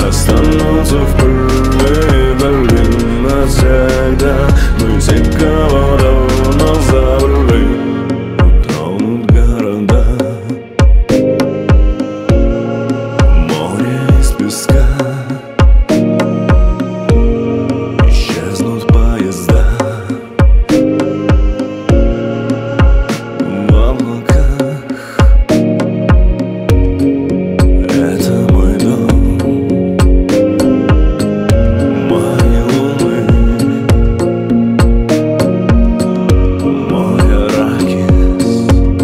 останутся в пыли долин навсегда. Мы все, кого давно забыли, утонут города. Море из песка, исчезнут поезда. В облаках это мой дом, мои луны, мой арахис,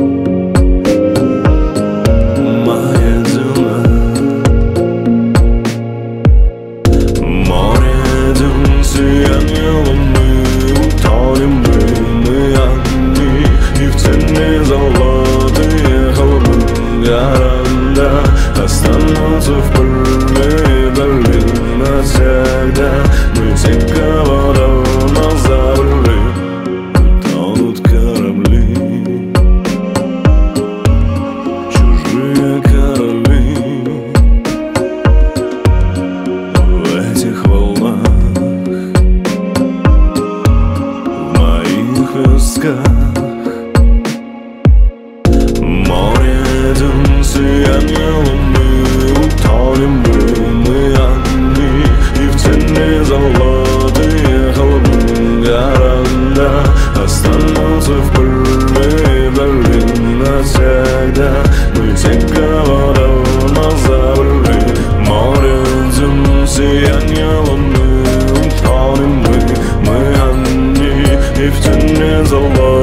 моя дюна. Море дюн, сияние луны, утонем мы одни, и в тени золотые холмы города останутся в пыли долин навсегда. Мы те, кого давно забыли, утонут корабли, чужие короли в этих волнах, в моих песках. Море дюн, сияние луны, утонем мы одни, и в тени золотые холмы города останутся в пыли долин навсегда. Мы те, кого давно забыли. Море дюн, сияние луны, утонем мы одни, и в тени золотые